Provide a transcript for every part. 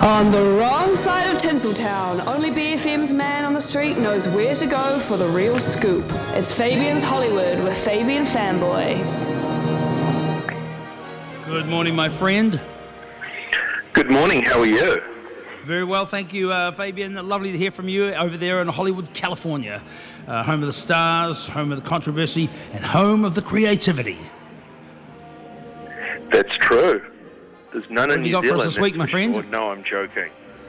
On the wrong side of Tinseltown, only BFM's man on the street knows where to go for the real scoop. It's Fabian's Hollywood with Fabian Fanboy. Good morning, my friend. Good morning, how are you? Very well, thank you, Fabian. Lovely to hear from you over there in Hollywood, California. Home of the stars, home of the controversy, and home of the creativity. That's true. There's none in New Zealand. What have you got for us this week, my friend? Sure. No, I'm joking.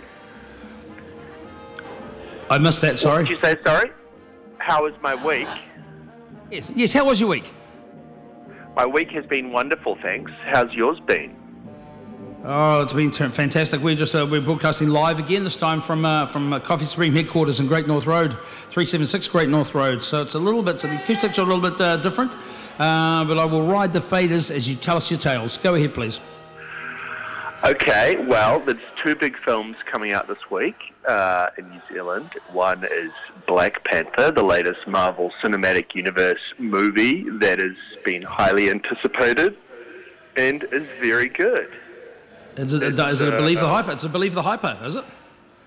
I missed that, sorry. What did you say, sorry? How was my week? Yes, how was your week? My week has been wonderful, thanks. How's yours been? Oh, it's been fantastic. We're broadcasting live again, this time from Coffee Supreme headquarters in Great North Road, 376 Great North Road. So it's the acoustics are a little bit different, but I will ride the faders as you tell us your tales. Go ahead, please. Okay, well, there's two big films coming out this week in New Zealand. One is Black Panther, the latest Marvel Cinematic Universe movie that has been highly anticipated and is very good. Is it a Believe the Hyper? It's a Believe the Hyper, is it?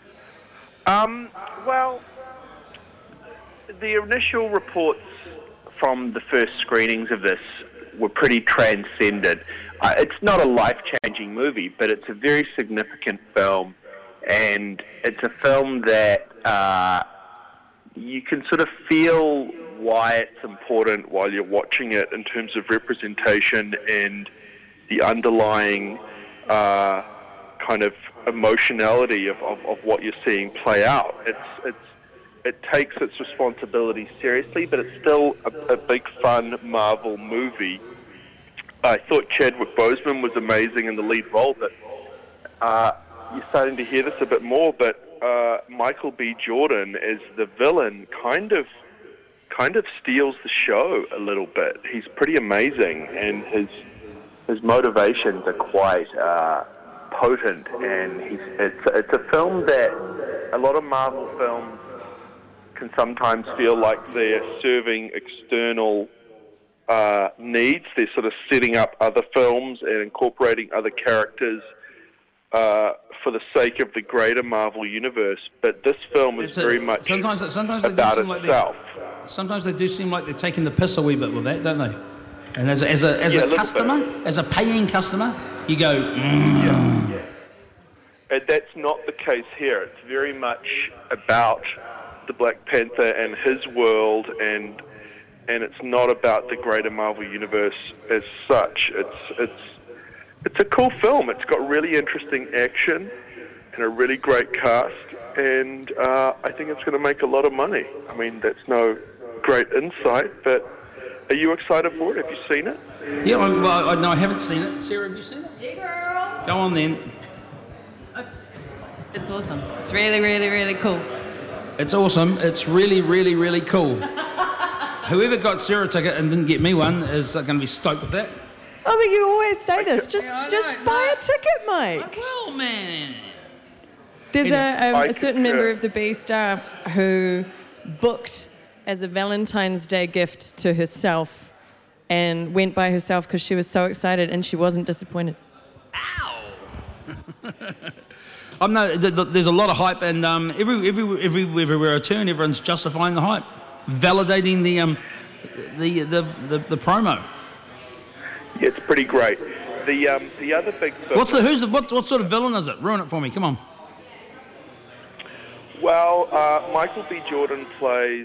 Well, the initial reports from the first screenings of this were pretty transcendent. It's not a life-changing movie, but it's a very significant film, and it's a film that you can sort of feel why it's important while you're watching it in terms of representation and the underlying kind of emotionality of what you're seeing play out. It takes its responsibility seriously, but it's still a big, fun Marvel movie. I thought Chadwick Boseman was amazing in the lead role, but you're starting to hear this a bit more, but Michael B. Jordan as the villain kind of steals the show a little bit. He's pretty amazing, and his motivations are quite potent, and it's a film that a lot of Marvel films can sometimes feel like they're serving external needs. They're sort of setting up other films and incorporating other characters for the sake of the greater Marvel universe. But this film is very much sometimes about itself. Sometimes they do seem like they're taking the piss a wee bit with that, don't they? And as a customer, as a paying customer, you go, yeah. And that's not the case here. It's very much about the Black Panther and his world, and it's not about the greater Marvel universe as such. It's a cool film. It's got really interesting action and a really great cast, and I think it's going to make a lot of money. I mean, that's no great insight, but are you excited for it? Have you seen it? Yeah, no, I haven't seen it. Sarah, have you seen it? Yeah, girl. Go on then. It's awesome. It's really, really, really cool. It's awesome. It's really, really, really cool. Whoever got Sarah a ticket and didn't get me one is going to be stoked with that. Oh, but you always say this. Just buy a ticket, Mike. Well, man. There's a certain member of the B staff who booked as a Valentine's Day gift to herself and went by herself because she was so excited and she wasn't disappointed. Ow! There's a lot of hype, and everywhere I turn, everyone's justifying the hype, validating the promo. Yeah, it's pretty great. The other big film. What sort of villain is it? Ruin it for me. Come on. Well, Michael B. Jordan plays.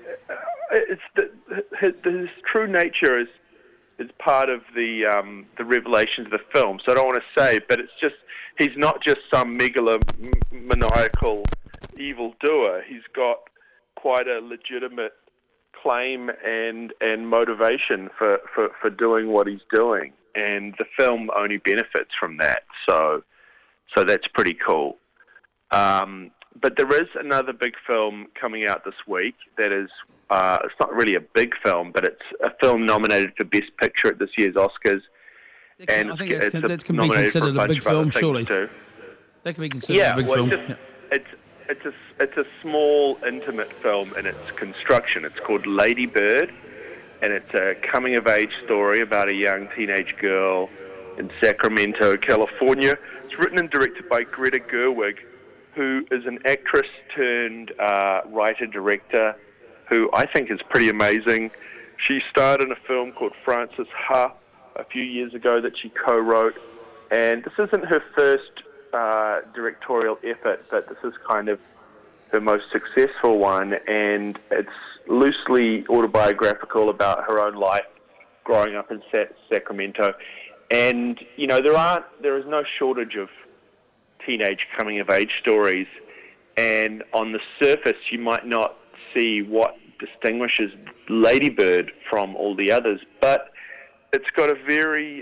His true nature is part of the revelations of the film. So I don't want to say, but it's just he's not just some megalomaniacal evildoer. He's got quite a legitimate claim and motivation for doing what he's doing, and the film only benefits from that. So that's pretty cool. But there is another big film coming out this week that is, it's not really a big film, but it's a film nominated for Best Picture at this year's Oscars. And I think that can be considered a big film, surely. That can be considered a big film. It's a small, intimate film in its construction. It's called Lady Bird, and it's a coming-of-age story about a young teenage girl in Sacramento, California, It's written and directed by Greta Gerwig, who is an actress turned writer-director, who I think is pretty amazing. She starred in a film called Frances Ha a few years ago that she co-wrote, and this isn't her first directorial effort, but this is kind of her most successful one, and it's loosely autobiographical about her own life growing up in Sacramento. And, you know, there is no shortage of teenage coming-of-age stories, and on the surface you might not see what distinguishes Lady Bird from all the others, but it's got a very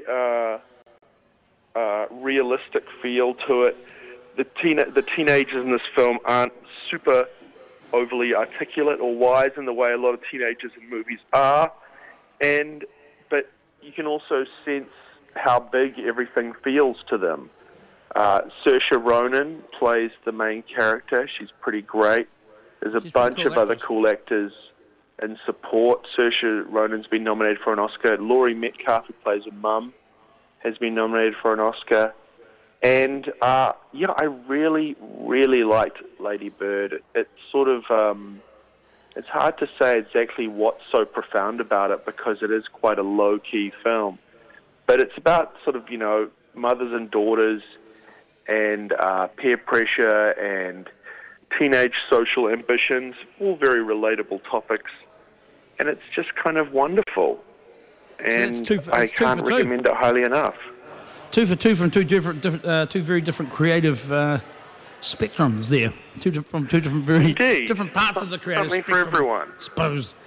realistic feel to it. The teenagers in this film aren't super overly articulate or wise in the way a lot of teenagers in movies are, but you can also sense how big everything feels to them. Saoirse Ronan plays the main character. She's pretty great. There's a bunch of other cool actors in support. Saoirse Ronan's been nominated for an Oscar. Laurie Metcalf, who plays her mum, has been nominated for an Oscar. And, I really, really liked Lady Bird. It's sort of, it's hard to say exactly what's so profound about it because it is quite a low-key film. But it's about sort of, you know, mothers and daughters and peer pressure and teenage social ambitions, all very relatable topics. And it's just kind of wonderful. And I can't recommend it highly enough. 2 for 2 from two very different creative spectrums there. From two different very different parts of the creative spectrum. Something for everyone. I suppose.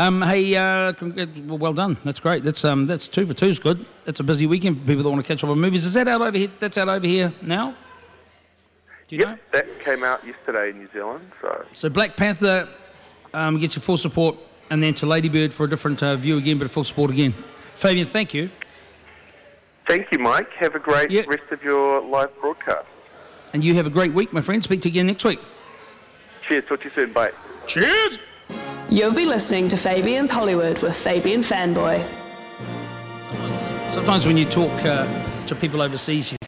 Well done. That's great. That's 2 for 2 is good. It's a busy weekend for people that want to catch up on movies. Is that out over here? That's out over here now? Do you know? That came out yesterday in New Zealand. So Black Panther gets your full support, and then to Lady Bird for a different view again, but a full support again. Fabian, thank you. Thank you, Mike. Have a great rest of your live broadcast. And you have a great week, my friend. Speak to you again next week. Cheers. Talk to you soon. Bye. Cheers. You've been listening to Fabian's Hollywood with Fabian Fanboy. Sometimes when you talk to people overseas, you